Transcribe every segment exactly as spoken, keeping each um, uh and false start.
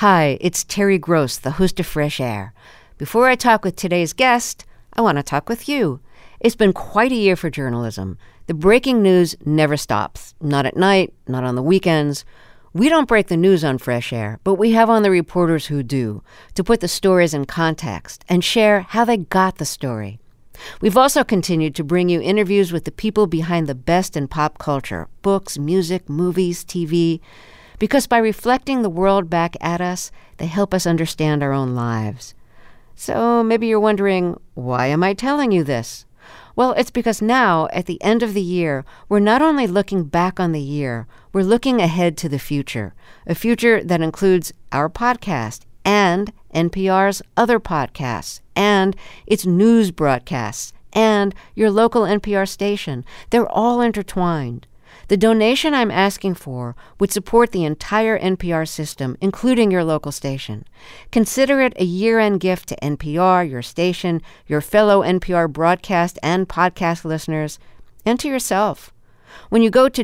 Hi, it's Terry Gross, the host of Fresh Air. Before I talk with today's guest, I want to talk with you. It's been quite a year for journalism. The breaking news never stops. Not at night, not on the weekends. We don't break the news on Fresh Air, but we have on the reporters who do, to put the stories in context and share how they got the story. We've also continued to bring you interviews with the people behind the best in pop culture, books, music, movies, T V, because by reflecting the world back at us, they help us understand our own lives. So maybe you're wondering, why am I telling you this? Well, it's because now, at the end of the year, we're not only looking back on the year, we're looking ahead to the future, a future that includes our podcast and N P R's other podcasts and its news broadcasts and your local N P R station. They're all intertwined. The donation I'm asking for would support the entire N P R system, including your local station. Consider it a year-end gift to N P R, your station, your fellow N P R broadcast and podcast listeners, and to yourself. When you go to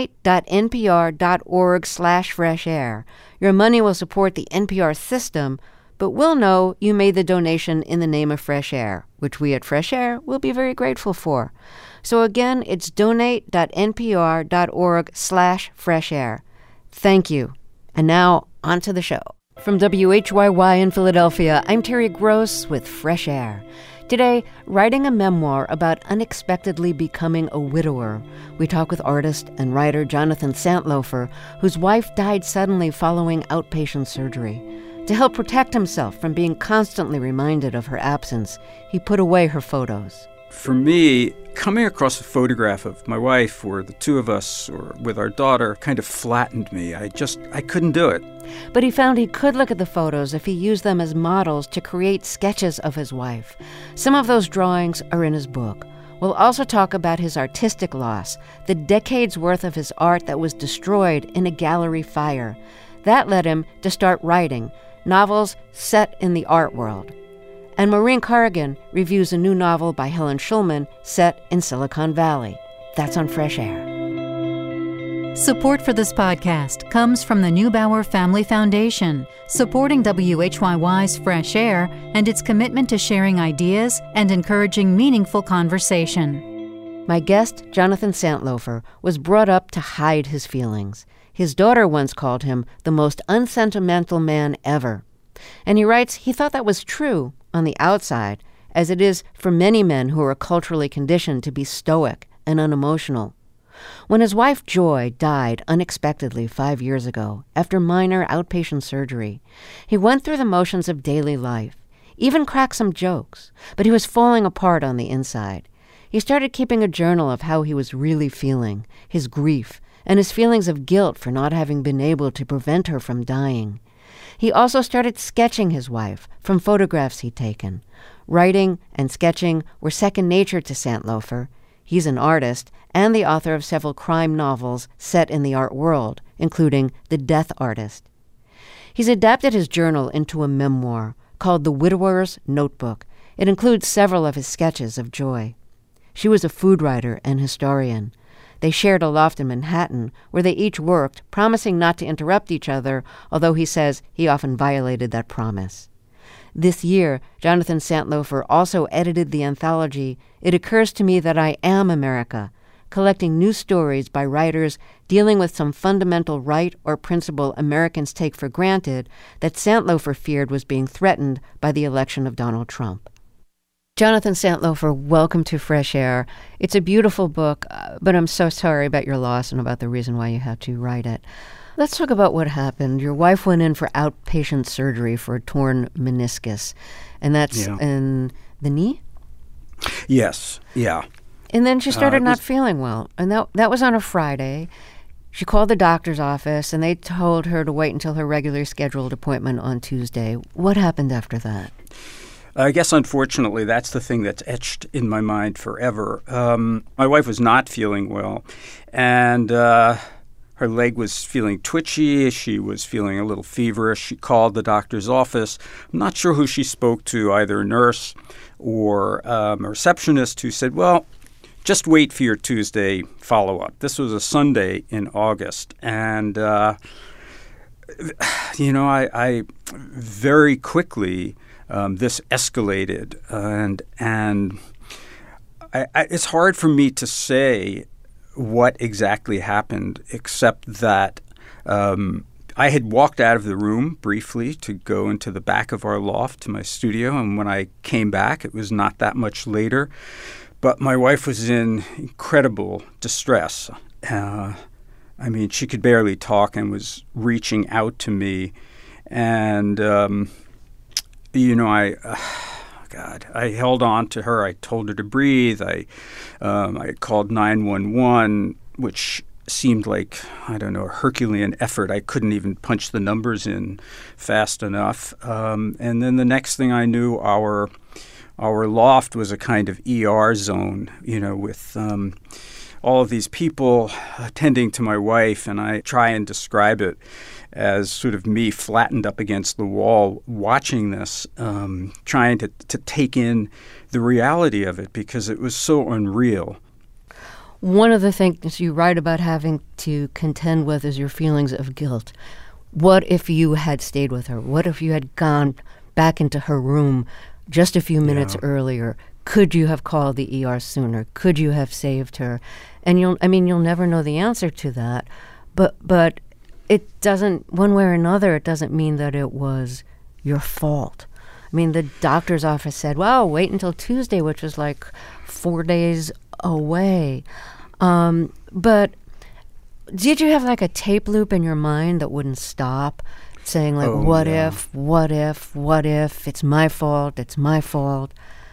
donate.npr.org slash fresh air, your money will support the N P R system, but we'll know you made the donation in the name of Fresh Air, which we at Fresh Air will be very grateful for. So again, it's donate.npr.org slash fresh air. Thank you. And now, on to the show. From W H Y Y in Philadelphia, I'm Terry Gross with Fresh Air. Today, writing a memoir about unexpectedly becoming a widower, we talk with artist and writer Jonathan Santlofer, whose wife died suddenly following outpatient surgery. To help protect himself from being constantly reminded of her absence, he put away her photos. For me, coming across a photograph of my wife or the two of us or with our daughter kind of flattened me. I just, I couldn't do it. But he found he could look at the photos if he used them as models to create sketches of his wife. Some of those drawings are in his book. We'll also talk about his artistic loss, the decades' worth of his art that was destroyed in a gallery fire. That led him to start writing novels set in the art world. And Maureen Corrigan reviews a new novel by Helen Schulman set in Silicon Valley. That's on Fresh Air. Support for this podcast comes from the Neubauer Family Foundation, supporting W H Y Y's Fresh Air and its commitment to sharing ideas and encouraging meaningful conversation. My guest, Jonathan Santlofer, was brought up to hide his feelings. His daughter once called him the most unsentimental man ever. And he writes he thought that was true on the outside, as it is for many men who are culturally conditioned to be stoic and unemotional. When his wife Joy died unexpectedly five years ago after minor outpatient surgery, he went through the motions of daily life, even cracked some jokes, but he was falling apart on the inside. He started keeping a journal of how he was really feeling, his grief, and his feelings of guilt for not having been able to prevent her from dying. He also started sketching his wife from photographs he'd taken. Writing and sketching were second nature to Santlofer. He's an artist and the author of several crime novels set in the art world, including The Death Artist. He's adapted his journal into a memoir called The Widower's Notebook. It includes several of his sketches of Joy. She was a food writer and historian. They shared a loft in Manhattan where they each worked, promising not to interrupt each other, although he says he often violated that promise. This year, Jonathan Santlofer also edited the anthology It Occurs to Me That I Am America, collecting new stories by writers dealing with some fundamental right or principle Americans take for granted that Santlofer feared was being threatened by the election of Donald Trump. Jonathan Santlofer, welcome to Fresh Air. It's a beautiful book, uh, but I'm so sorry about your loss and about the reason why you had to write it. Let's talk about what happened. Your wife went in for outpatient surgery for a torn meniscus, and that's Yeah. in the knee? Yes, yeah. And then she started Uh, it not was- feeling well, and that, that was on a Friday. She called the doctor's office, and they told her to wait until her regularly scheduled appointment on Tuesday. What happened after that? I guess, unfortunately, that's the thing that's etched in my mind forever. Um, my wife was not feeling well, and uh, her leg was feeling twitchy. She was feeling a little feverish. She called the doctor's office. I'm not sure who she spoke to, either a nurse or um, a receptionist, who said, well, just wait for your Tuesday follow-up. This was a Sunday in August, and uh, you know, I, I very quickly, um, this escalated, and and I, I, it's hard for me to say what exactly happened, except that um, I had walked out of the room briefly to go into the back of our loft to my studio, and when I came back, it was not that much later. But my wife was in incredible distress. Uh, I mean, she could barely talk and was reaching out to me. And, um, you know, I, uh, God, I held on to her. I told her to breathe. I, um, I called nine one one, which seemed like, I don't know, a Herculean effort. I couldn't even punch the numbers in fast enough. Um, and then the next thing I knew, our our loft was a kind of E R zone, you know, with um, all of these people attending to my wife. And I try and describe it as sort of me flattened up against the wall watching this, um, trying to, to take in the reality of it because it was so unreal. One of the things you write about having to contend with is your feelings of guilt. What if you had stayed with her? What if you had gone back into her room just a few minutes Yeah. earlier? Could you have called the E R sooner? Could you have saved her? And you'll, I mean, you'll never know the answer to that. But, but it doesn't, one way or another, it doesn't mean that it was your fault. I mean, the doctor's office said, well, wait until Tuesday, which was like four days away. Um, but did you have like a tape loop in your mind that wouldn't stop, saying like, Oh, what yeah. if, what if, what if, it's my fault, it's my fault?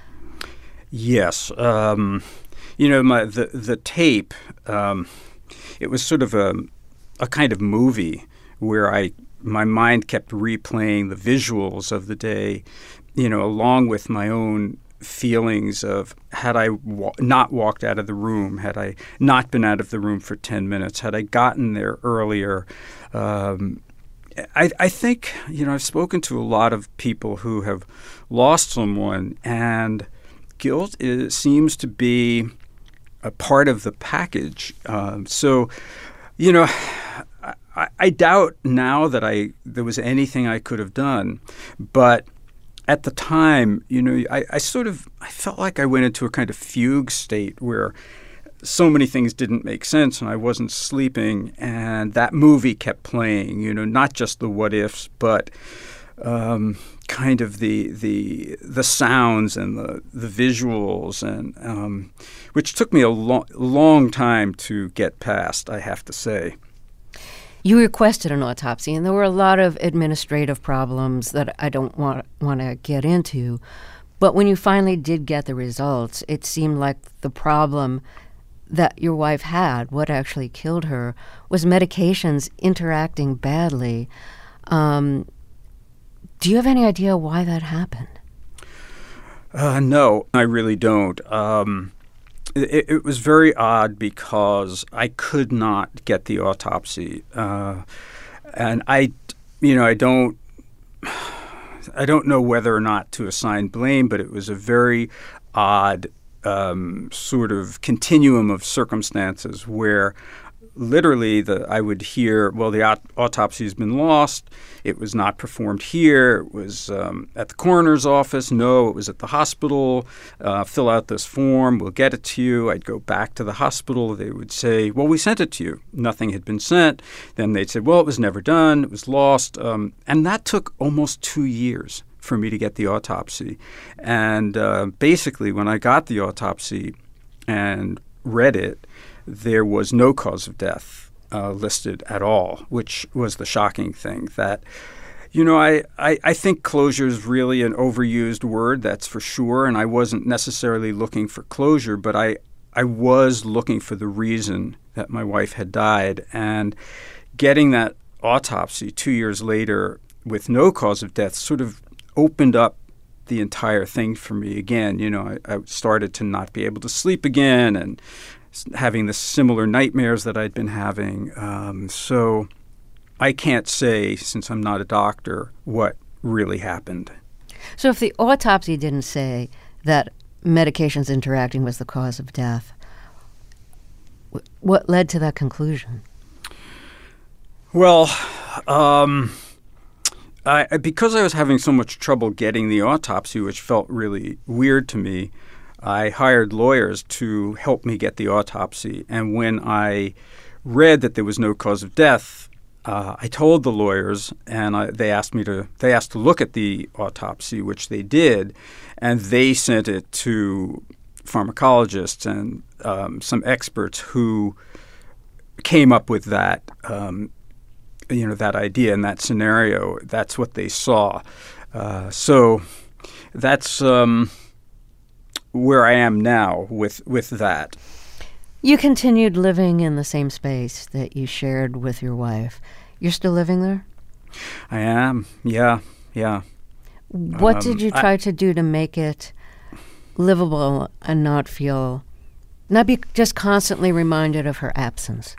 Yes. Um, you know, my the, the tape, um, it was sort of a, a kind of movie where I my mind kept replaying the visuals of the day, you know, along with my own feelings of had I wa- not walked out of the room, had I not been out of the room for ten minutes, had I gotten there earlier. Um, I, I think, you know, I've spoken to a lot of people who have lost someone, and guilt is, seems to be a part of the package. Um, so, you know, I, I doubt now that I there was anything I could have done, but at the time, you know, I, I sort of I felt like I went into a kind of fugue state where so many things didn't make sense and I wasn't sleeping, and that movie kept playing, you know, not just the what ifs, but um, kind of the the the sounds and the, the visuals, and um, which took me a lo- long time to get past, I have to say. You requested an autopsy, and there were a lot of administrative problems that I don't want want to get into. But when you finally did get the results, it seemed like the problem that your wife had, what actually killed her, was medications interacting badly. Um, do you have any idea why that happened? Uh, no, I really don't. Um, it, it was very odd because I could not get the autopsy, uh, and I, you know, I don't, I don't know whether or not to assign blame, but it was a very odd um, sort of continuum of circumstances where literally the I would hear, well, the aut- autopsy has been lost. It was not performed here. It was um, at the coroner's office. No, it was at the hospital. Uh, fill out this form. We'll get it to you. I'd go back to the hospital. They would say, well, we sent it to you. Nothing had been sent. Then they'd say, well, it was never done. It was lost. Um, and that took almost two years for me to get the autopsy. And uh, basically, when I got the autopsy and read it, there was no cause of death uh, listed at all, which was the shocking thing. That, you know, I, I, I think closure is really an overused word, that's for sure, and I wasn't necessarily looking for closure, but I, I was looking for the reason that my wife had died. And getting that autopsy two years later with no cause of death sort of opened up the entire thing for me again. You know, I, I started to not be able to sleep again and having the similar nightmares that I'd been having. Um, so I can't say, since I'm not a doctor, what really happened. So if the autopsy didn't say that medications interacting was the cause of death, what led to that conclusion? Well, um, I, because I was having so much trouble getting the autopsy, which felt really weird to me, I hired lawyers to help me get the autopsy. And when I read that there was no cause of death, uh, I told the lawyers, and I, they asked me to they asked to look at the autopsy, which they did, and they sent it to pharmacologists and um, some experts who came up with that, um, you know, that idea and that scenario. That's what they saw. Uh, so that's um, where I am now with with that. You continued living in the same space that you shared with your wife. You're still living there? I am. Yeah. Yeah. What um, did you try I, to do to make it livable and not feel, not be just constantly reminded of her absence?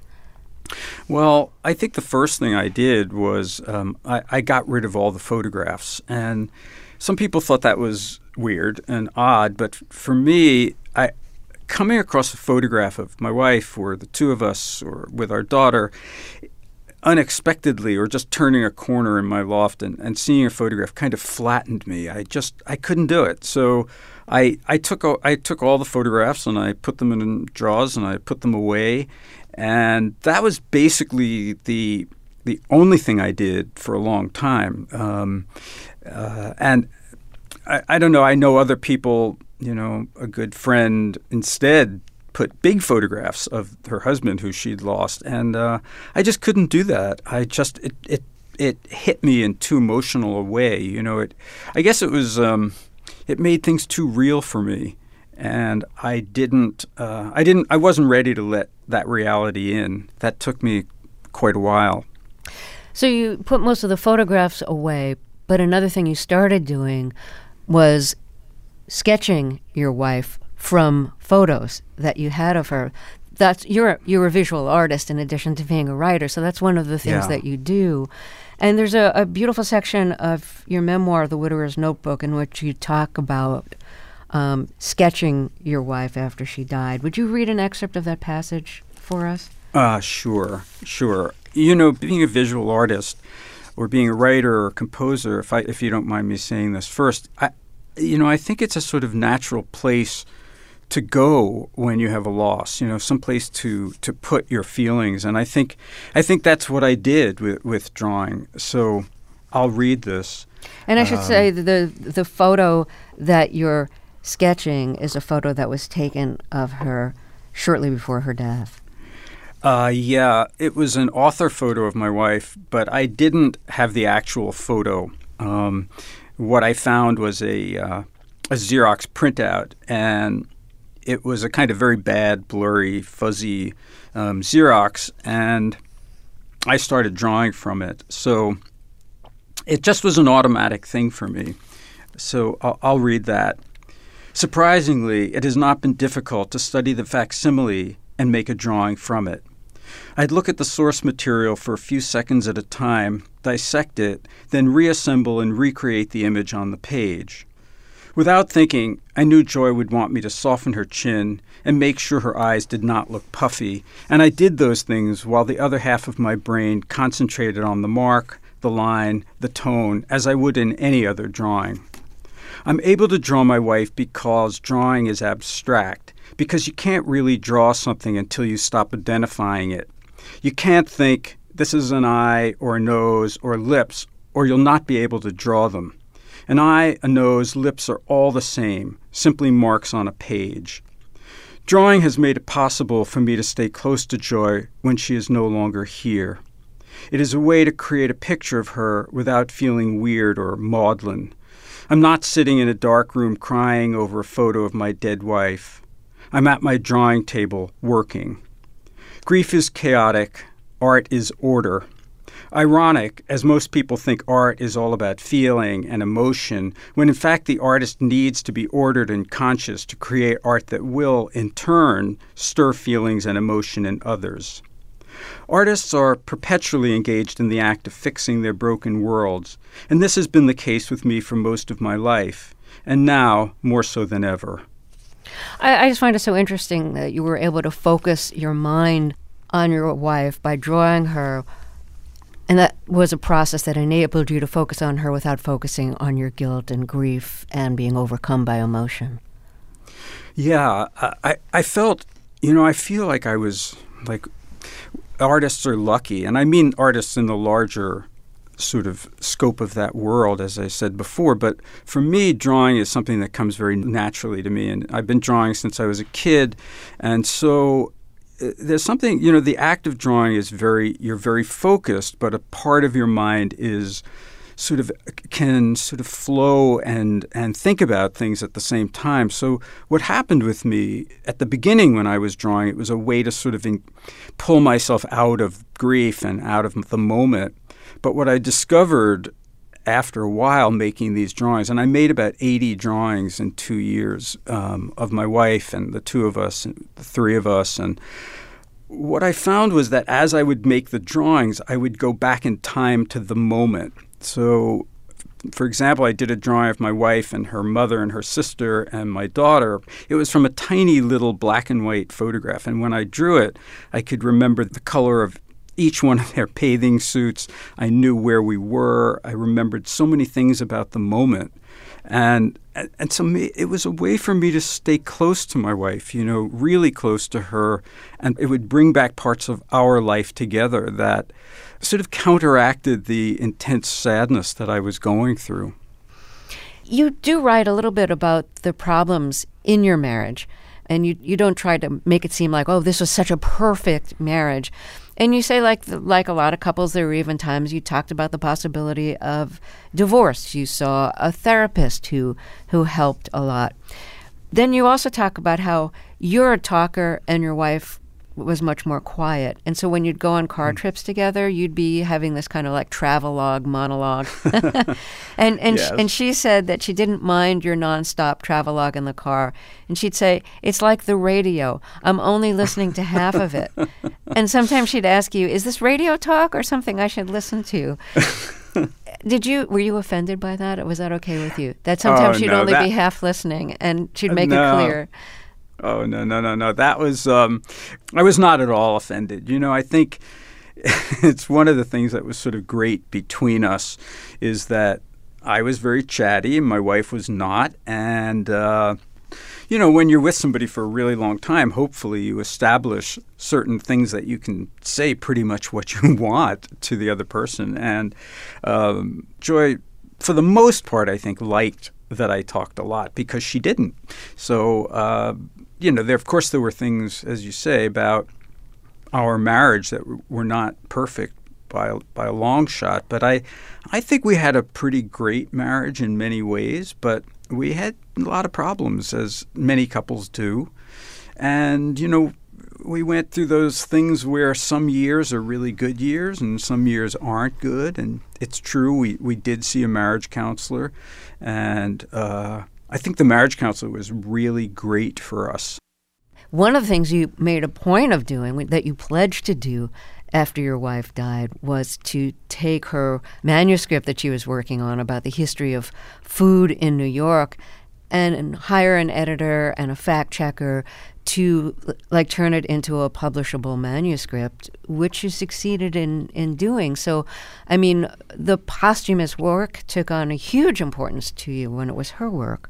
Well, I think the first thing I did was um, I, I got rid of all the photographs. And some people thought that was weird and odd. But for me, I coming across a photograph of my wife or the two of us or with our daughter unexpectedly, or just turning a corner in my loft and, and seeing a photograph kind of flattened me. I just I couldn't do it. So I I took I took all the photographs and I put them in drawers and I put them away. And that was basically the the only thing I did for a long time. Um, uh, and I, I don't know. I know other people, you know, a good friend instead put big photographs of her husband who she'd lost. And uh, I just couldn't do that. I just, it, it, it hit me in too emotional a way. You know, it, I guess it was, um, it made things too real for me. And I didn't, uh, I didn't, I wasn't ready to let that reality in. That took me quite a while. So you put most of the photographs away, but another thing you started doing was sketching your wife from photos that you had of her. That's you're a, you're a visual artist in addition to being a writer, so that's one of the things Yeah. that you do. And there's a, a beautiful section of your memoir, The Widower's Notebook, in which you talk about um, sketching your wife after she died. Would you read an excerpt of that passage for us? Uh, sure, sure. You know, being a visual artist or being a writer or composer, if I, if you don't mind me saying this first, I, you know, I think it's a sort of natural place to go when you have a loss, you know, someplace to, to put your feelings. And I think I think that's what I did with, with drawing. So I'll read this. And I should Um, say the the photo that you're sketching is a photo that was taken of her shortly before her death. Uh, yeah, it was an author photo of my wife, but I didn't have the actual photo. Um, what I found was a, uh, a Xerox printout, and it was a kind of very bad, blurry, fuzzy um, Xerox, and I started drawing from it. So it just was an automatic thing for me. So I'll, I'll read that. Surprisingly, it has not been difficult to study the facsimile and make a drawing from it. I'd look at the source material for a few seconds at a time, dissect it, then reassemble and recreate the image on the page. Without thinking, I knew Joy would want me to soften her chin and make sure her eyes did not look puffy, and I did those things while the other half of my brain concentrated on the mark, the line, the tone, as I would in any other drawing. I'm able to draw my wife because drawing is abstract, because you can't really draw something until you stop identifying it. You can't think, this is an eye or a nose or lips, or you'll not be able to draw them. An eye, a nose, lips are all the same, simply marks on a page. Drawing has made it possible for me to stay close to Joy when she is no longer here. It is a way to create a picture of her without feeling weird or maudlin. I'm not sitting in a dark room crying over a photo of my dead wife. I'm at my drawing table, working. Grief is chaotic. Art is order. Ironic, as most people think art is all about feeling and emotion, when in fact the artist needs to be ordered and conscious to create art that will, in turn, stir feelings and emotion in others. Artists are perpetually engaged in the act of fixing their broken worlds, and this has been the case with me for most of my life, and now more so than ever. I, I just find it so interesting that you were able to focus your mind on your wife by drawing her And that was a process that enabled you to focus on her without focusing on your guilt and grief and being overcome by emotion. Yeah, I, I felt, you know, I feel like I was, like, artists are lucky. And I mean artists in the larger sort of scope of that world, as I said before. But for me, drawing is something that comes very naturally to me. And I've been drawing since I was a kid. And so there's something, you know, the act of drawing is very, you're very focused, but a part of your mind is sort of, can sort of flow and, and think about things at the same time. So what happened with me at the beginning when I was drawing, it was a way to sort of in, pull myself out of grief and out of the moment. But what I discovered after a while making these drawings, and I made about eighty drawings in two years um, of my wife and the two of us, and the three of us. And what I found was that as I would make the drawings, I would go back in time to the moment. So, for example, I did a drawing of my wife and her mother and her sister and my daughter. It was from a tiny little black and white photograph. And when I drew it, I could remember the color of each one of their bathing suits. I knew where we were. I remembered so many things about the moment. And and so me, it was a way for me to stay close to my wife, you know, really close to her. And it would bring back parts of our life together that sort of counteracted the intense sadness that I was going through. You do write a little bit about the problems in your marriage, and you, you don't try to make it seem like, oh, this was such a perfect marriage. And you say, like like a lot of couples, there were even times you talked about the possibility of divorce. You saw a therapist who who helped a lot. Then you also talk about how you're a talker and your wife was much more quiet. And so when you'd go on car trips together, you'd be having this kind of like travelogue monologue. and and, Yes. sh- and she said that she didn't mind your nonstop travelogue in the car. And she'd say, it's like the radio. I'm only listening to half of it. And sometimes she'd ask you, is this radio talk or something I should listen to? Did you, were you offended by that? Or was that okay with you? That sometimes Oh, she'd no, only that- be half listening and she'd make No. it clear. Oh, no, no, no, no. That was, um, I was not at all offended. You know, I think it's one of the things that was sort of great between us is that I was very chatty and my wife was not. And, uh, you know, when you're with somebody for a really long time, hopefully you establish certain things that you can say pretty much what you want to the other person. And um, Joy, for the most part, I think, liked that I talked a lot because she didn't. So, uh, you know, there, of course, there were things, as you say, about our marriage that w- were not perfect by a, by a long shot. But I, I think we had a pretty great marriage in many ways, but we had a lot of problems, as many couples do. And, you know, we went through those things where some years are really good years and some years aren't good. And it's true, we, we did see a marriage counselor. And uh, I think the marriage counselor was really great for us. One of the things you made a point of doing, that you pledged to do after your wife died, was to take her manuscript that she was working on about the history of food in New York and, and hire an editor and a fact checker to like turn it into a publishable manuscript, which you succeeded in, in doing. So, I mean, the posthumous work took on a huge importance to you when it was her work.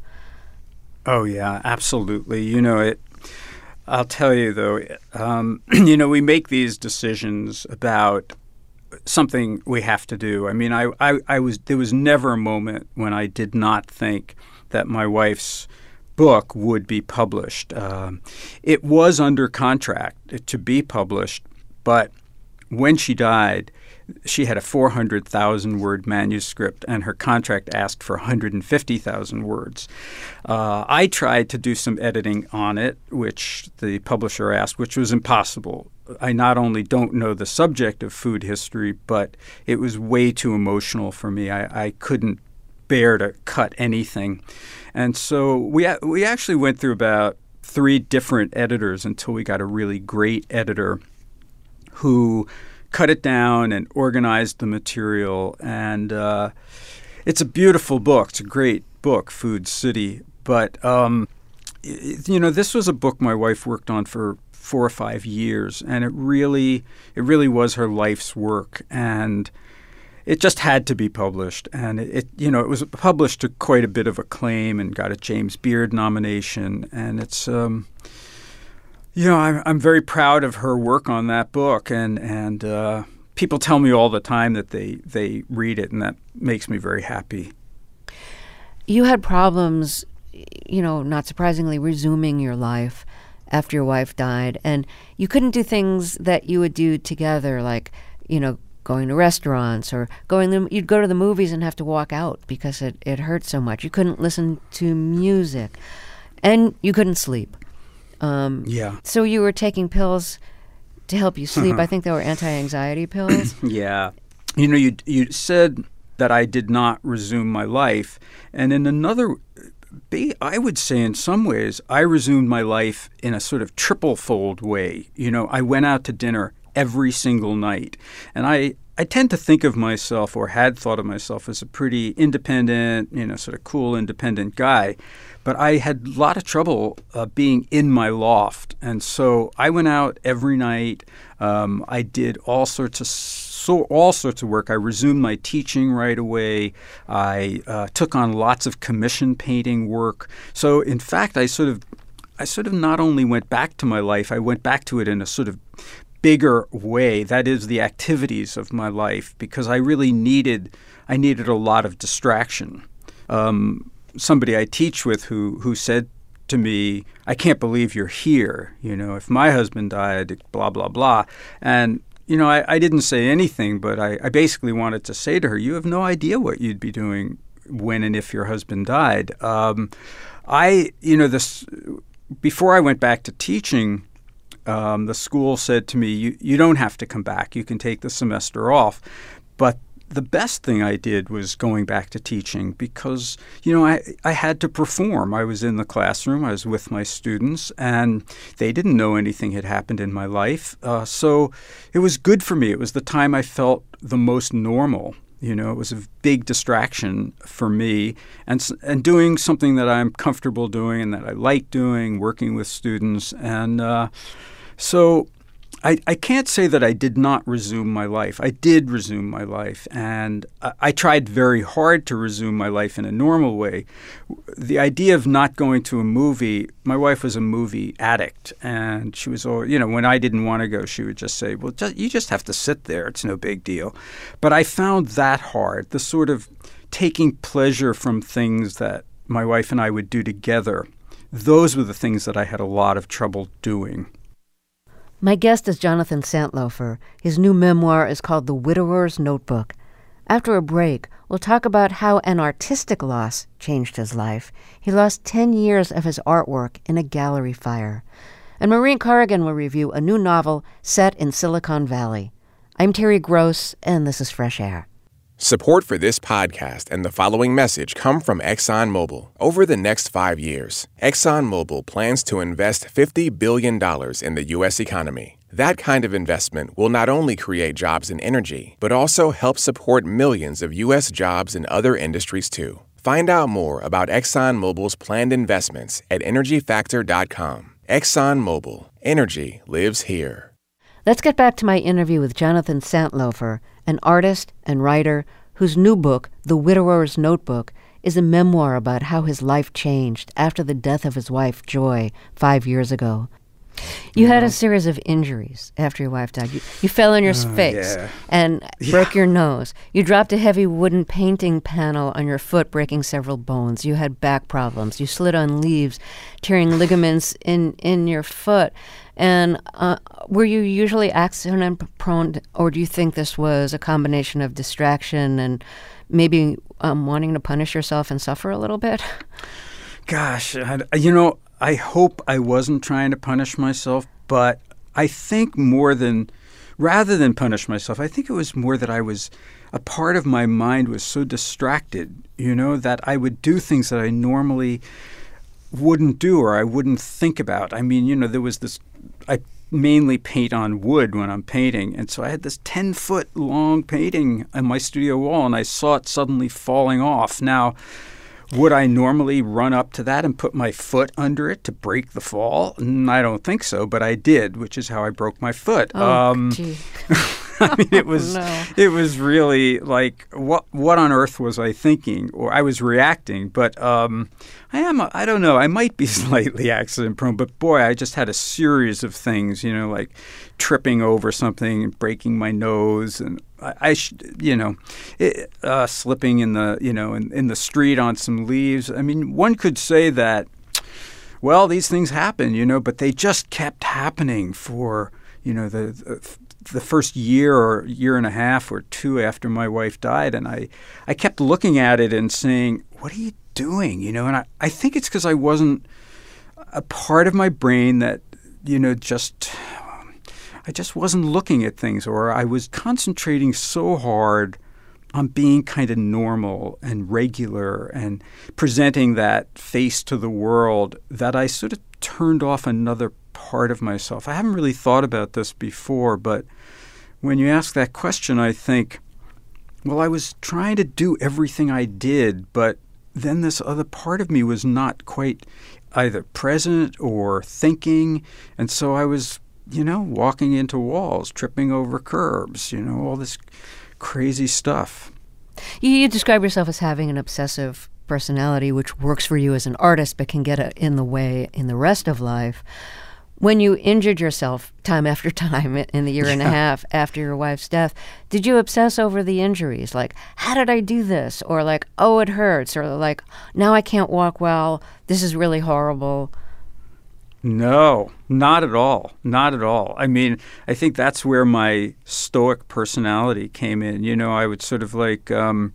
Oh, yeah, absolutely. You know, it. I'll tell you, though, um, you know, we make these decisions about something we have to do. I mean, I, I, I was there was never a moment when I did not think that my wife's book would be published. Um, it was under contract to be published, but when she died, she had a four hundred thousand word manuscript, and her contract asked for one hundred fifty thousand words. Uh, I tried to do some editing on it, which the publisher asked, which was impossible. I not only don't know the subject of food history, but it was way too emotional for me. I, I couldn't bear to cut anything. And so we we actually went through about three different editors until we got a really great editor who cut it down and organized the material. And uh, it's a beautiful book. It's a great book, Food City. But, um, it, you know, this was a book my wife worked on for four or five years, and it really, it really was her life's work. And it just had to be published. And it, it, you know, it was published to quite a bit of acclaim and got a James Beard nomination. And it's, um, you know, I'm, I'm very proud of her work on that book. And, and uh, people tell me all the time that they, they read it, and that makes me very happy. You had problems, you know, not surprisingly, resuming your life after your wife died. And you couldn't do things that you would do together, like, you know, going to restaurants or going to, you'd go to the movies and have to walk out because it, it hurt so much. You couldn't listen to music, and you couldn't sleep. Um, yeah. So you were taking pills to help you sleep. I think they were anti-anxiety pills. Yeah. You know, you you said that I did not resume my life. And in another, I would say in some ways, I resumed my life in a sort of triple-fold way. You know, I went out to dinner every single night. And I, I tend to think of myself, or had thought of myself, as a pretty independent, you know, sort of cool, independent guy. But I had a lot of trouble uh, being in my loft. And so I went out every night. Um, I did all sorts of so all sorts of work. I resumed my teaching right away. I uh, took on lots of commission painting work. So in fact, I sort of I sort of not only went back to my life, I went back to it in a sort of bigger way. That is, the activities of my life, because I really needed I needed a lot of distraction. Um, somebody I teach with who who said to me, "I can't believe you're here. You know, if my husband died, blah blah blah," and you know, I, I didn't say anything, but I, I basically wanted to say to her, "You have no idea what you'd be doing when and if your husband died." Um, I, you know, this before I went back to teaching, um, the school said to me, you, you don't have to come back. You can take the semester off. But the best thing I did was going back to teaching because, you know, I, I had to perform. I was in the classroom. I was with my students, and they didn't know anything had happened in my life. Uh, so it was good for me. It was the time I felt the most normal. You know, it was a big distraction for me, and and doing something that I'm comfortable doing and that I like doing, working with students. And uh, so I, I can't say that I did not resume my life. I did resume my life, and I, I tried very hard to resume my life in a normal way. The idea of not going to a movie, my wife was a movie addict, and she was, you know, when I didn't want to go, she would just say, well, just, you just have to sit there. It's no big deal. But I found that hard, the sort of taking pleasure from things that my wife and I would do together. Those were the things that I had a lot of trouble doing. My guest is Jonathan Santlofer. His new memoir is called The Widower's Notebook. After a break, we'll talk about how an artistic loss changed his life. He lost ten years of his artwork in a gallery fire. And Maureen Corrigan will review a new novel set in Silicon Valley. I'm Terry Gross, and this is Fresh Air. Support for this podcast and the following message come from ExxonMobil. Over the next five years, ExxonMobil plans to invest fifty billion dollars in the U S economy. That kind of investment will not only create jobs in energy, but also help support millions of U S jobs in other industries too. Find out more about ExxonMobil's planned investments at energy factor dot com. ExxonMobil. Energy lives here. Let's get back to my interview with Jonathan Santlofer, an artist and writer whose new book, The Widower's Notebook, is a memoir about how his life changed after the death of his wife, Joy, five years ago. You yeah. had a series of injuries after your wife died. You, you fell on your uh, face yeah. and yeah. broke your nose. You dropped a heavy wooden painting panel on your foot, breaking several bones. You had back problems. You slid on leaves, tearing ligaments in, in your foot. And uh, were you usually accident-prone, or do you think this was a combination of distraction and maybe um, wanting to punish yourself and suffer a little bit? Gosh, I, you know, I hope I wasn't trying to punish myself, but I think more than, rather than punish myself, I think it was more that I was, a part of my mind was so distracted, you know, that I would do things that I normally wouldn't do or I wouldn't think about. I mean, you know, there was this, I mainly paint on wood when I'm painting, and so I had this ten-foot long painting on my studio wall, and I saw it suddenly falling off. Now, would I normally run up to that and put my foot under it to break the fall? I don't think so, but I did, which is how I broke my foot. Oh, um, gee. I mean, it was Oh, no. it was really like, what what on earth was I thinking? Or I was reacting, but um, I am, a, I don't know, I might be slightly accident prone, but boy, I just had a series of things, you know, like tripping over something and breaking my nose, and I, I sh- you know, it, uh, slipping in the, you know, in, in the street on some leaves. I mean, one could say that, well, these things happen, you know, but they just kept happening for, you know, the, the the first year or year and a half or two after my wife died. And I, I kept looking at it and saying, what are you doing? You know, and I, I think it's because I wasn't a part of my brain that, you know, just, I just wasn't looking at things, or I was concentrating so hard on being kind of normal and regular and presenting that face to the world that I sort of turned off another part of myself. I haven't really thought about this before, but when you ask that question, I think, well, I was trying to do everything I did, but then this other part of me was not quite either present or thinking, and so I was, you know, walking into walls, tripping over curbs, you know, all this crazy stuff. You, you describe yourself as having an obsessive personality, which works for you as an artist, but can get a, in the way in the rest of life. When you injured yourself time after time in the year and a half after your wife's death, did you obsess over the injuries? Like, how did I do this? Or like, oh, it hurts. Or like, now I can't walk well. This is really horrible. No, not at all. Not at all. I mean, I think that's where my stoic personality came in. You know, I would sort of like, um,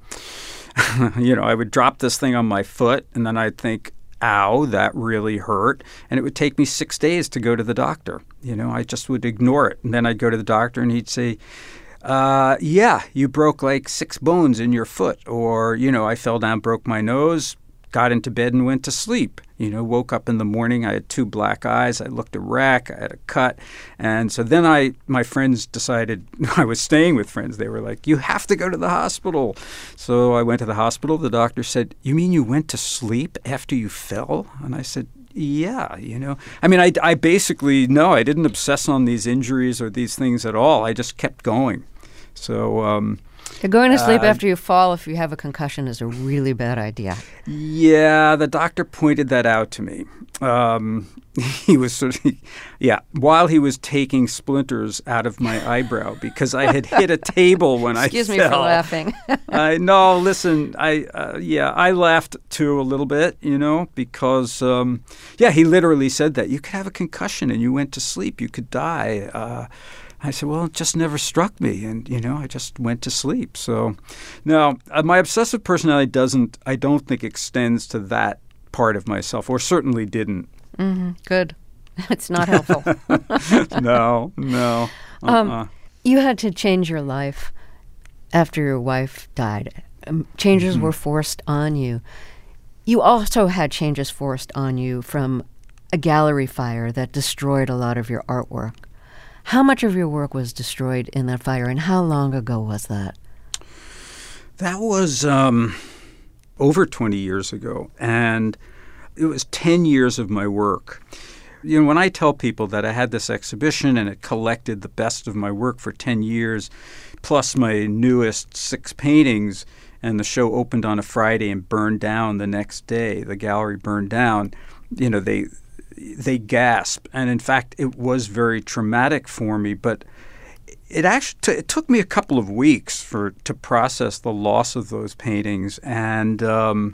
you know, I would drop this thing on my foot, and then I'd think, ow, that really hurt. And it would take me six days to go to the doctor. You know, I just would ignore it. And then I'd go to the doctor and he'd say, uh, yeah, you broke like six bones in your foot. Or, you know, I fell down, broke my nose, got into bed and went to sleep. You know, woke up in the morning, I had two black eyes, I looked a wreck, I had a cut. And so then I, my friends decided, I was staying with friends, they were like, you have to go to the hospital. So I went to the hospital. The doctor said, you mean you went to sleep after you fell? And I said, yeah, you know. I mean, I, I basically, no, I didn't obsess on these injuries or these things at all. I just kept going. So, um, Going to sleep uh, after you fall if you have a concussion is a really bad idea. Yeah, the doctor pointed that out to me. Um, he was sort of, yeah, while he was taking splinters out of my eyebrow because I had hit a table when I fell. Excuse me for laughing. I no, listen, I uh, yeah, I laughed too a little bit, you know, because um, yeah, he literally said that you could have a concussion and you went to sleep, you could die. Uh, I said, well, it just never struck me. And, you know, I just went to sleep. So, no, uh, my obsessive personality doesn't, I don't think, extends to that part of myself, or certainly didn't. Mm-hmm. Good. It's not helpful. no, no. Uh-uh. Um, you had to change your life after your wife died. Um, changes mm-hmm. were forced on you. You also had changes forced on you from a gallery fire that destroyed a lot of your artwork. How much of your work was destroyed in that fire, and how long ago was that? That was um, over twenty years ago, and it was ten years of my work. You know, when I tell people that I had this exhibition and it collected the best of my work for ten years, plus my newest six paintings, and the show opened on a Friday and burned down the next day, the gallery burned down, you know, they... they gasp. And in fact, it was very traumatic for me, but it actually t- it took me a couple of weeks for to process the loss of those paintings. And um,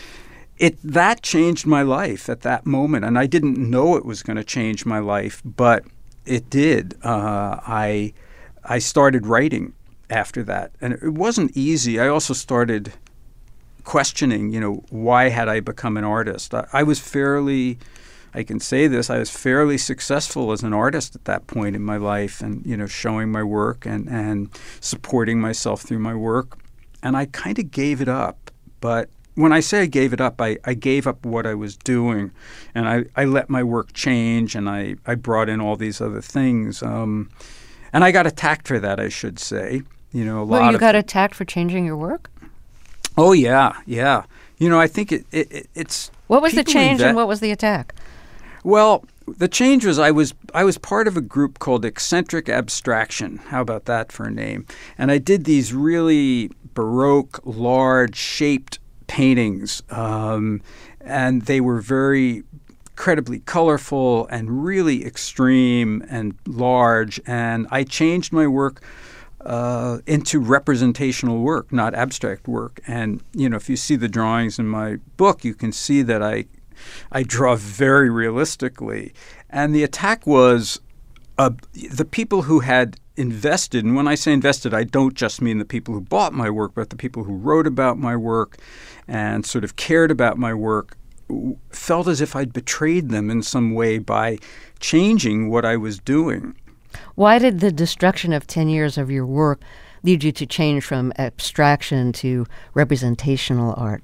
it that changed my life at that moment. And I didn't know it was going to change my life, but it did. Uh, I I started writing after that. And it wasn't easy. I also started questioning, you know, why had I become an artist? I, I was fairly... I can say this, I was fairly successful as an artist at that point in my life, and, you know, showing my work and, and supporting myself through my work. And I kind of gave it up. But when I say I gave it up, I, I gave up what I was doing, and I, I let my work change, and I, I brought in all these other things. Um, and I got attacked for that, I should say. You know, a lot well, you of got attacked for changing your work? Oh, yeah, yeah. You know, I think it, it, it's... What was the change inve- and what was the attack? Well, the change was I was I was part of a group called Eccentric Abstraction. How about that for a name? And I did these really Baroque, large, shaped paintings, um, and they were very incredibly colorful and really extreme and large. And I changed my work uh, into representational work, not abstract work. And you know, if you see the drawings in my book, you can see that I. I draw very realistically. And the attack was uh, the people who had invested, and when I say invested, I don't just mean the people who bought my work, but the people who wrote about my work and sort of cared about my work, felt as if I'd betrayed them in some way by changing what I was doing. Why did the destruction of ten years of your work lead you to change from abstraction to representational art?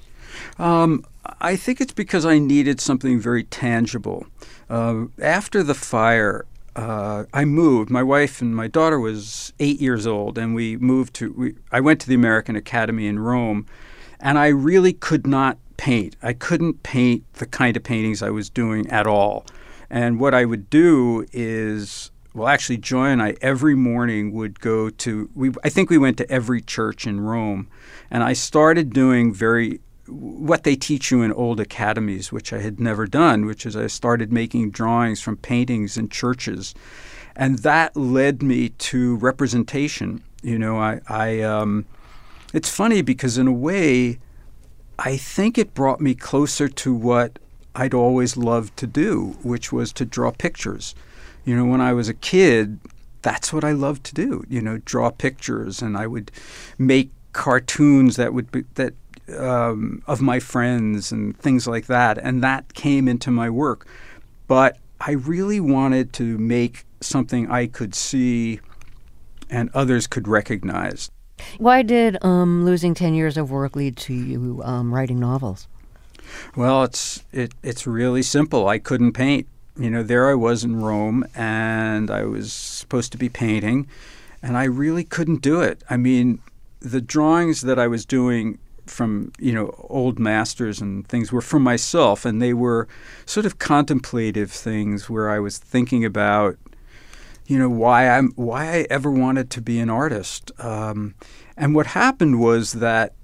Um, I think it's because I needed something very tangible. Uh, after the fire, uh, I moved. My wife and my daughter was eight years old, and we moved to. We, I went to the American Academy in Rome, and I really could not paint. I couldn't paint the kind of paintings I was doing at all. And what I would do is, well, actually, Joy and I every morning would go to. We I think we went to every church in Rome, and I started doing very. what they teach you in old academies, which I had never done, which is I started making drawings from paintings in churches. And that led me to representation. You know, I, I um, it's funny because in a way, I think it brought me closer to what I'd always loved to do, which was to draw pictures. You know, when I was a kid, that's what I loved to do, you know, draw pictures. And I would make cartoons that would be, that Um, of my friends and things like that, and that came into my work. But I really wanted to make something I could see and others could recognize. Why did um, losing ten years of work lead to you um, writing novels? Well, it's it, it's really simple. I couldn't paint. You know, there I was in Rome, and I was supposed to be painting, and I really couldn't do it. I mean, the drawings that I was doing from, you know, old masters and things were for myself, and they were sort of contemplative things where I was thinking about, you know, why I'm why I ever wanted to be an artist. Um, and what happened was that,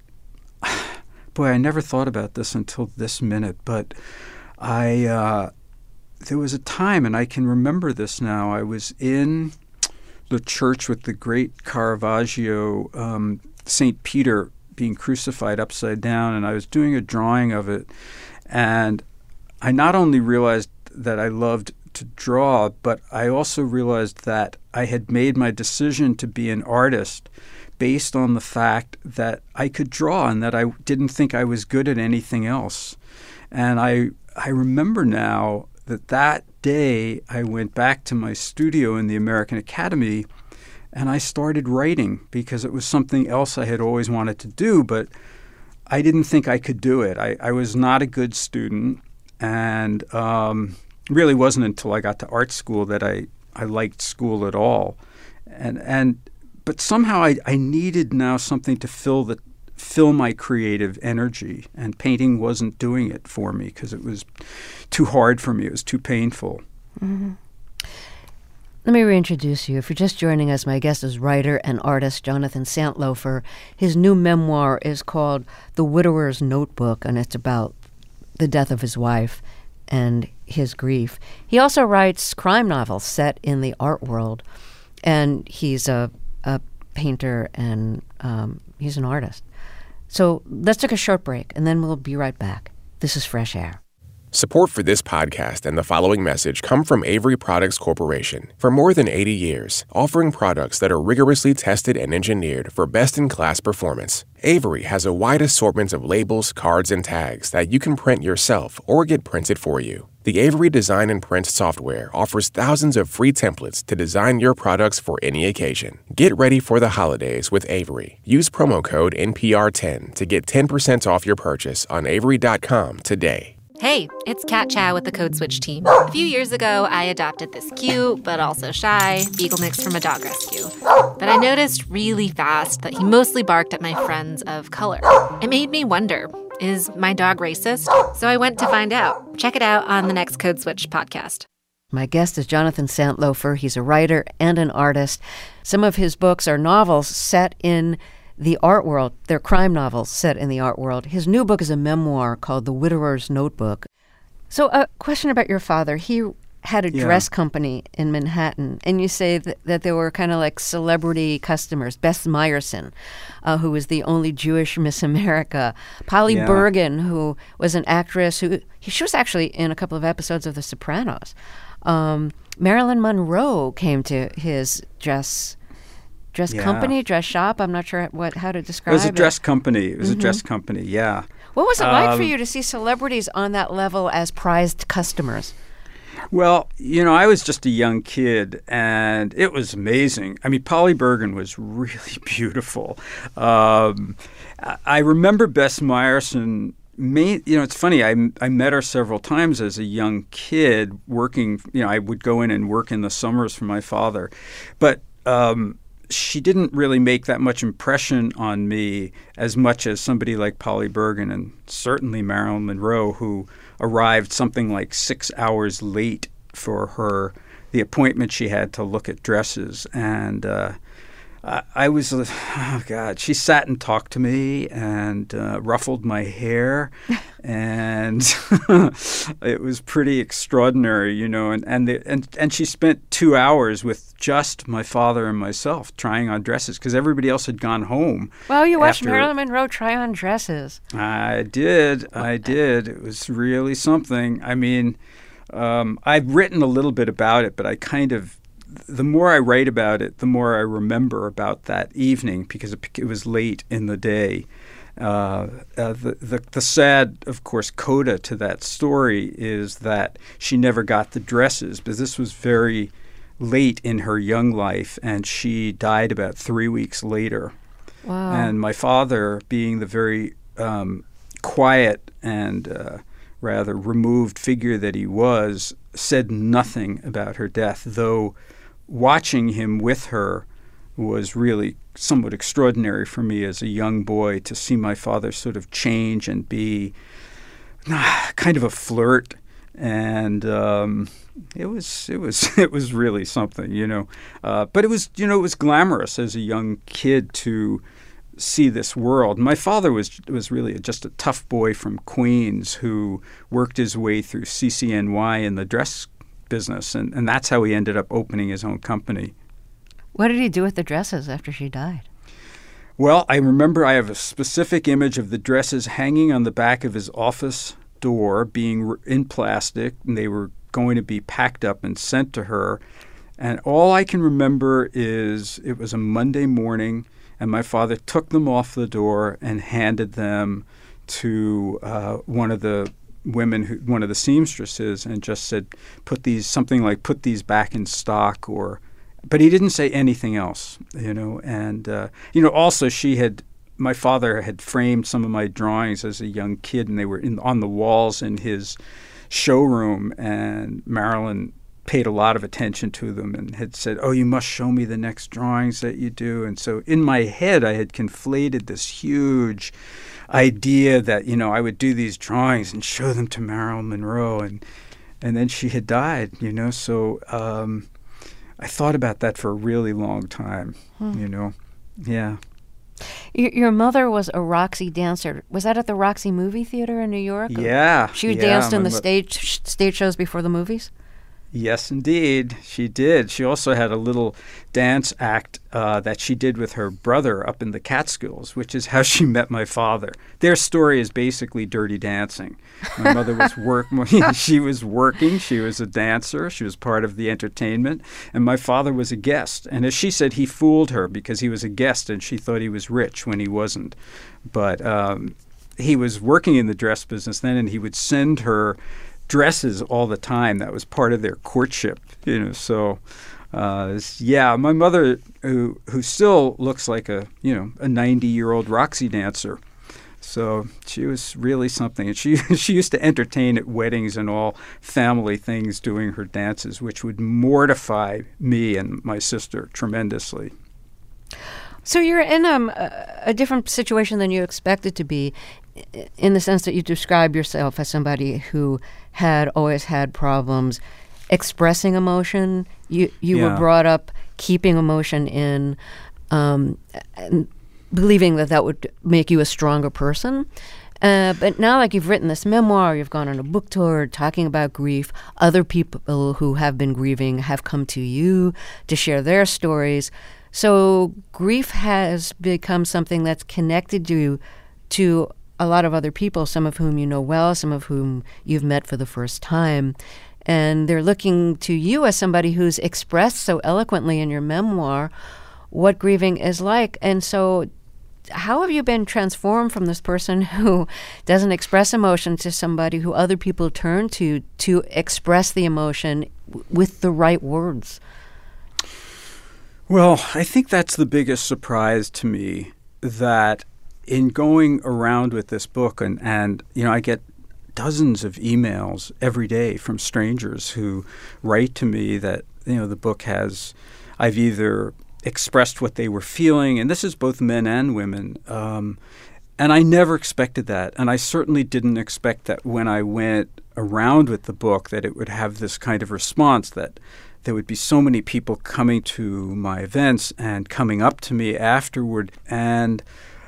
boy, I never thought about this until this minute, but I uh, there was a time, and I can remember this now. I was in the church with the great Caravaggio, um, Saint Peter being crucified upside down, and I was doing a drawing of it. And I not only realized that I loved to draw, but I also realized that I had made my decision to be an artist based on the fact that I could draw and that I didn't think I was good at anything else. And I I remember now that that day I went back to my studio in the American Academy and I started writing because it was something else I had always wanted to do, but I didn't think I could do it. I, I was not a good student, and um, really wasn't until I got to art school that I, I liked school at all. And and but somehow I, I needed now something to fill the fill my creative energy, and painting wasn't doing it for me because it was too hard for me. It was too painful. Mm-hmm. Let me reintroduce you. If you're just joining us, my guest is writer and artist Jonathan Santlofer. His new memoir is called The Widower's Notebook, and it's about the death of his wife and his grief. He also writes crime novels set in the art world, and he's a, a painter and um, he's an artist. So let's take a short break, and then we'll be right back. This is Fresh Air. Support for this podcast and the following message come from Avery Products Corporation. For more than eighty years, offering products that are rigorously tested and engineered for best-in-class performance, Avery has a wide assortment of labels, cards, and tags that you can print yourself or get printed for you. The Avery Design and Print software offers thousands of free templates to design your products for any occasion. Get ready for the holidays with Avery. Use promo code N P R ten to get ten percent off your purchase on avery dot com today. Hey, it's Kat Chow with the Code Switch team. A few years ago, I adopted this cute, but also shy, beagle mix from a dog rescue. But I noticed really fast that he mostly barked at my friends of color. It made me wonder, is my dog racist? So I went to find out. Check it out on the next Code Switch podcast. My guest is Jonathan Santlofer. He's a writer and an artist. Some of his books are novels set in the art world. They're crime novels set in the art world. His new book is a memoir called The Widower's Notebook. So a question about your father. He had a Yeah. dress company in Manhattan, and you say that, that there were kind of like celebrity customers. Bess Meyerson, uh, who was the only Jewish Miss America. Polly Yeah. Bergen, who was an actress who she was actually in a couple of episodes of The Sopranos. Um, Marilyn Monroe came to his dress dress Yeah. company, dress shop. I'm not sure what how to describe It was a it. dress company. It was Mm-hmm. a dress company, yeah. What was it like for Um, you to see celebrities on that level as prized customers? Well, you know, I was just a young kid, and it was amazing. I mean, Polly Bergen was really beautiful. Um, I I remember Bess Meyerson. Main, you know, it's funny. I, I met her several times as a young kid working. You know, I would go in and work in the summers for my father, but um, she didn't really make that much impression on me as much as somebody like Polly Bergen and certainly Marilyn Monroe, who arrived something like six hours late for her the appointment she had to look at dresses. And uh, I, I was, oh God, she sat and talked to me and uh, ruffled my hair. And it was pretty extraordinary, you know. And and, the, and and she spent two hours with just my father and myself trying on dresses because everybody else had gone home. Well, you watched after- Marilyn Monroe try on dresses. I did. I did. It was really something. I mean, um, I've written a little bit about it, but I kind of, the more I write about it, the more I remember about that evening because it, it was late in the day. Uh, uh, the, the the sad, of course, coda to that story is that she never got the dresses, but this was very late in her young life, and she died about three weeks later. Wow. And my father, being the very um, quiet and uh, rather removed figure that he was, said nothing about her death, though watching him with her was really somewhat extraordinary for me as a young boy to see my father sort of change and be ah, kind of a flirt. And um, it was it was it was really something, you know. Uh, but it was you know it was glamorous as a young kid to see this world. My father was was really just a tough boy from Queens who worked his way through C C N Y in the dress business, and, and that's how he ended up opening his own company. What did he do with the dresses after she died? Well, I remember I have a specific image of the dresses hanging on the back of his office door, being in plastic, and they were going to be packed up and sent to her. And all I can remember is it was a Monday morning, and my father took them off the door and handed them to uh, one of the women, who, one of the seamstresses, and just said, "Put these," something like, "Put these back in stock," or. But he didn't say anything else, you know. And uh, you know, also she had. My father had framed some of my drawings as a young kid, and they were in, on the walls in his showroom. And Marilyn paid a lot of attention to them and had said, "Oh, you must show me the next drawings that you do." And so in my head, I had conflated this huge idea that, you know, I would do these drawings and show them to Marilyn Monroe. And and then she had died, you know. So um, I thought about that for a really long time, Hmm. you know. Yeah. Your, your mother was a Roxy dancer. Was that at the Roxy Movie Theater in New York? Or- Yeah. She yeah, danced in my the mo- stage stage shows before the movies? Yes, indeed, she did. She also had a little dance act uh, that she did with her brother up in the Catskills, which is how she met my father. Their story is basically Dirty Dancing. My mother was work. She was working. She was a dancer. She was part of the entertainment, and my father was a guest. And as she said, he fooled her because he was a guest, and she thought he was rich when he wasn't. But um, he was working in the dress business then, and he would send her dresses all the time. That was part of their courtship, you know. So, uh, yeah, my mother, who who still looks like a you know a ninety-year-old Roxy dancer, so she was really something. And she she used to entertain at weddings and all family things, doing her dances, which would mortify me and my sister tremendously. So you're in um, a, a different situation than you expected to be, in the sense that you describe yourself as somebody who had always had problems expressing emotion. You you Yeah. were brought up keeping emotion in, um, and believing that that would make you a stronger person. Uh, but now, like, you've written this memoir, you've gone on a book tour talking about grief. Other people who have been grieving have come to you to share their stories. So grief has become something that's connected you to a lot of other people, some of whom you know well, some of whom you've met for the first time. And they're looking to you as somebody who's expressed so eloquently in your memoir what grieving is like. And so how have you been transformed from this person who doesn't express emotion to somebody who other people turn to to express the emotion w- with the right words? Well, I think that's the biggest surprise to me, that in going around with this book, and, and you know, I get dozens of emails every day from strangers who write to me that, you know, the book has, I've either expressed what they were feeling, and this is both men and women. Um, and I never expected that. And I certainly didn't expect that when I went around with the book that it would have this kind of response, that there would be so many people coming to my events and coming up to me afterward. And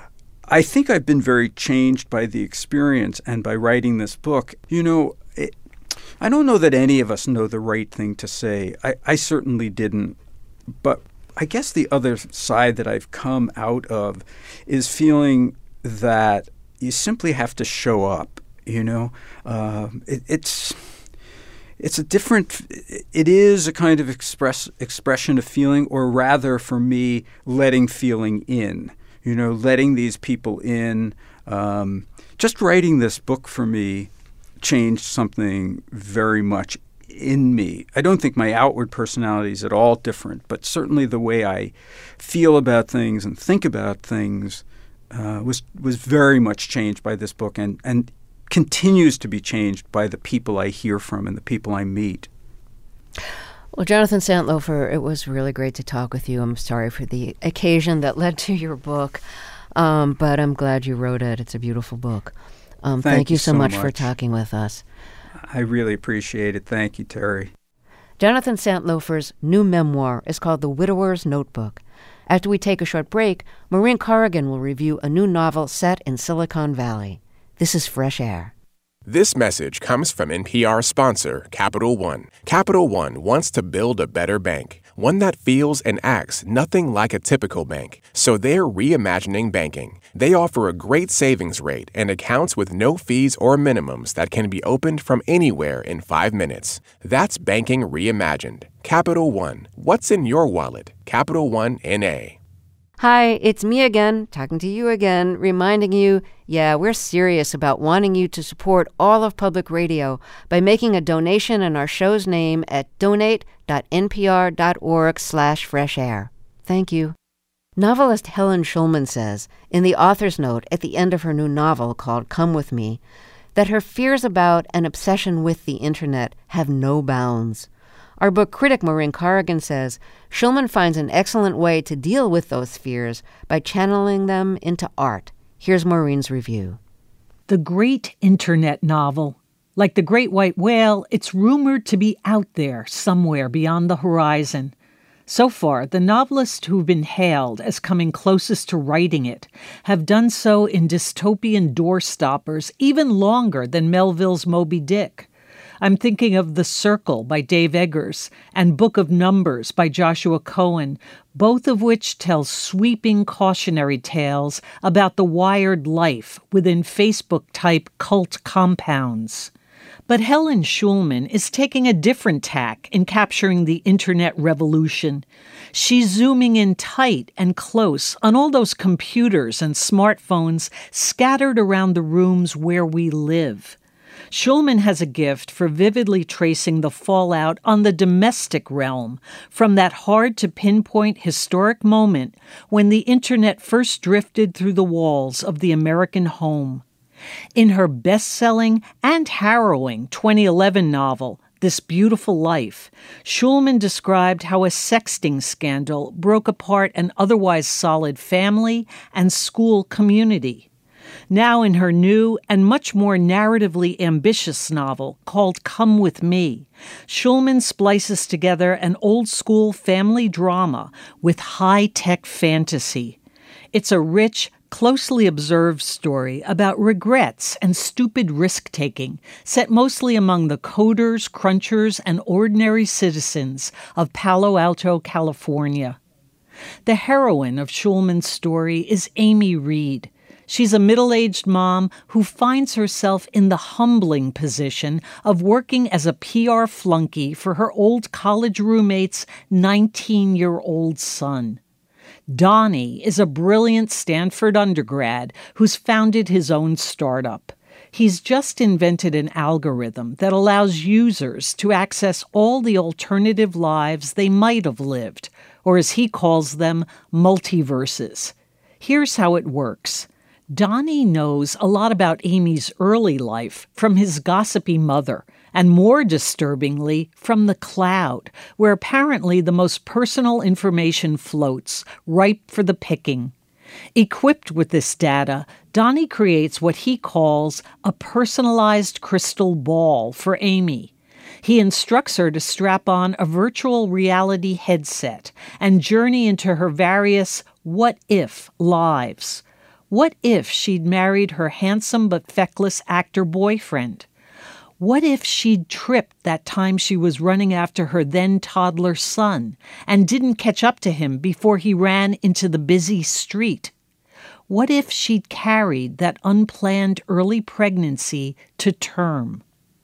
I think I've been very changed by the experience and by writing this book. You know, it, I don't know that any of us know the right thing to say. I, I certainly didn't. But I guess the other side that I've come out of is feeling that you simply have to show up, you know. Uh, it, it's it's a different, it is a kind of express expression of feeling, or rather for me, letting feeling in, you know, letting these people in. Um, just writing this book for me changed something very much in me. I don't think my outward personality is at all different, but certainly the way I feel about things and think about things uh, was was very much changed by this book, and, and continues to be changed by the people I hear from and the people I meet. Well, Jonathan Santlofer, it was really great to talk with you. I'm sorry for the occasion that led to your book, um, but I'm glad you wrote it. It's a beautiful book. Um, thank, thank you so, so much, much for talking with us. I really appreciate it. Thank you, Terry. Jonathan Santlofer's new memoir is called The Widower's Notebook. After we take a short break, Maureen Corrigan will review a new novel set in Silicon Valley. This is Fresh Air. This message comes from N P R sponsor, Capital One. Capital One wants to build a better bank, one that feels and acts nothing like a typical bank. So they're reimagining banking. They offer a great savings rate and accounts with no fees or minimums that can be opened from anywhere in five minutes. That's banking reimagined. Capital One. What's in your wallet? Capital One N A. Hi, it's me again, talking to you again, reminding you, yeah, we're serious about wanting you to support all of public radio by making a donation in our show's name at donate.npr.org slash fresh air. Thank you. Novelist Helen Schulman says, in the author's note at the end of her new novel called Come With Me, that her fears about an obsession with the internet have no bounds. Our book critic Maureen Corrigan says Schulman finds an excellent way to deal with those fears by channeling them into art. Here's Maureen's review. The great internet novel. Like the great white whale, it's rumored to be out there somewhere beyond the horizon. So far, the novelists who've been hailed as coming closest to writing it have done so in dystopian doorstoppers even longer than Melville's Moby Dick. I'm thinking of The Circle by Dave Eggers and Book of Numbers by Joshua Cohen, both of which tell sweeping cautionary tales about the wired life within Facebook-type cult compounds. But Helen Schulman is taking a different tack in capturing the internet revolution. She's zooming in tight and close on all those computers and smartphones scattered around the rooms where we live. Schulman has a gift for vividly tracing the fallout on the domestic realm from that hard-to-pinpoint historic moment when the internet first drifted through the walls of the American home. In her best-selling and harrowing twenty eleven novel, This Beautiful Life, Schulman described how a sexting scandal broke apart an otherwise solid family and school community. Now in her new and much more narratively ambitious novel called Come With Me, Shulman splices together an old-school family drama with high-tech fantasy. It's a rich, closely observed story about regrets and stupid risk-taking, set mostly among the coders, crunchers, and ordinary citizens of Palo Alto, California. The heroine of Shulman's story is Amy Reed. She's a middle-aged mom who finds herself in the humbling position of working as a P R flunky for her old college roommate's nineteen-year-old son. Donnie is a brilliant Stanford undergrad who's founded his own startup. He's just invented an algorithm that allows users to access all the alternative lives they might have lived, or as he calls them, multiverses. Here's how it works. Donnie knows a lot about Amy's early life from his gossipy mother, and more disturbingly, from the cloud, where apparently the most personal information floats, ripe for the picking. Equipped with this data, Donnie creates what he calls a personalized crystal ball for Amy. He instructs her to strap on a virtual reality headset and journey into her various what-if lives. What if she'd married her handsome but feckless actor boyfriend? What if she'd tripped that time she was running after her then-toddler son and didn't catch up to him before he ran into the busy street? What if she'd carried that unplanned early pregnancy to term?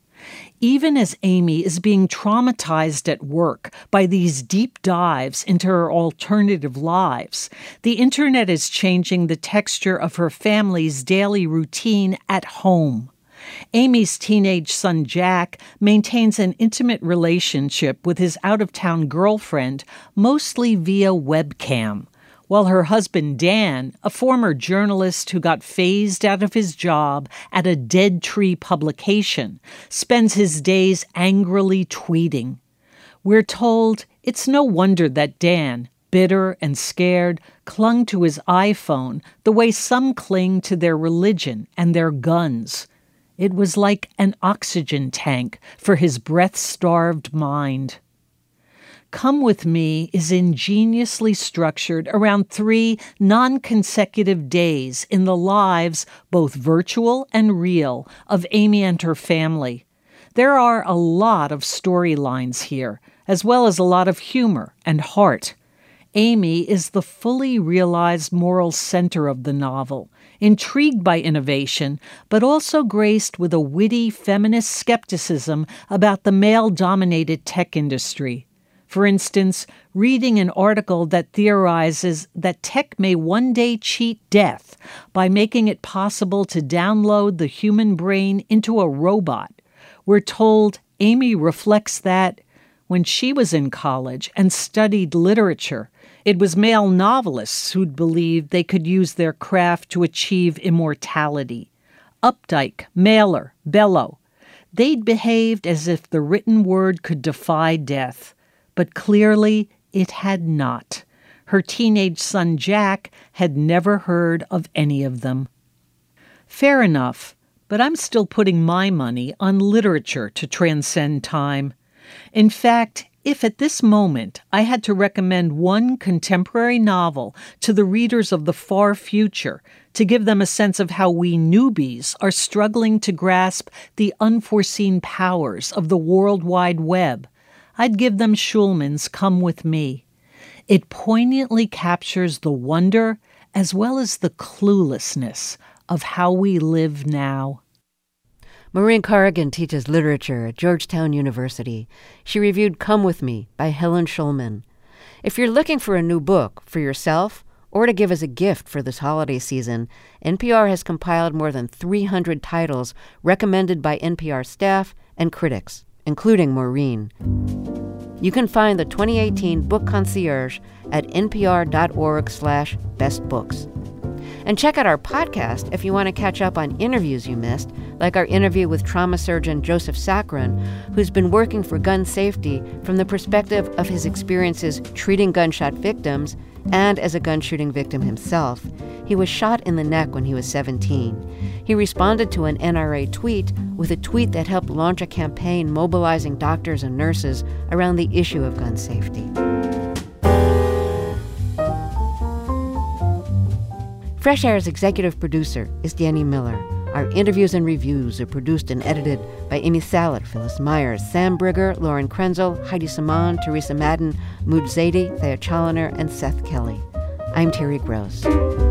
Even as Amy is being traumatized at work by these deep dives into her alternative lives, the internet is changing the texture of her family's daily routine at home. Amy's teenage son, Jack, maintains an intimate relationship with his out-of-town girlfriend, mostly via webcam, while her husband, Dan, a former journalist who got phased out of his job at a Dead Tree publication, spends his days angrily tweeting. We're told it's no wonder that Dan, bitter and scared, clung to his iPhone the way some cling to their religion and their guns. It was like an oxygen tank for his breath-starved mind. Come With Me is ingeniously structured around three non-consecutive days in the lives, both virtual and real, of Amy and her family. There are a lot of storylines here, as well as a lot of humor and heart. Amy is the fully realized moral center of the novel, intrigued by innovation, but also graced with a witty feminist skepticism about the male-dominated tech industry. For instance, reading an article that theorizes that tech may one day cheat death by making it possible to download the human brain into a robot, we're told Amy reflects that when she was in college and studied literature, it was male novelists who'd believed they could use their craft to achieve immortality. Updike, Mailer, Bellow. They'd behaved as if the written word could defy death. But clearly it had not. Her teenage son, Jack, had never heard of any of them. Fair enough, but I'm still putting my money on literature to transcend time. In fact, if at this moment I had to recommend one contemporary novel to the readers of the far future to give them a sense of how we newbies are struggling to grasp the unforeseen powers of the World Wide Web, I'd give them Shulman's Come With Me. It poignantly captures the wonder as well as the cluelessness of how we live now. Maureen Corrigan teaches literature at Georgetown University. She reviewed Come With Me by Helen Shulman. If you're looking for a new book for yourself or to give as a gift for this holiday season, N P R has compiled more than three hundred titles recommended by N P R staff and critics, including Maureen. You can find the twenty eighteen Book Concierge at npr.org slash bestbooks. And check out our podcast if you want to catch up on interviews you missed, like our interview with trauma surgeon Joseph Saccharin, who's been working for gun safety from the perspective of his experiences treating gunshot victims and as a gun shooting victim himself. He was shot in the neck when he was seventeen. He responded to an N R A tweet with a tweet that helped launch a campaign mobilizing doctors and nurses around the issue of gun safety. Fresh Air's executive producer is Danny Miller. Our interviews and reviews are produced and edited by Amy Salit, Phyllis Myers, Sam Brigger, Lauren Krenzel, Heidi Saman, Teresa Madden, Mood Zadie, Thea Chaloner, and Seth Kelly. I'm Terry Gross.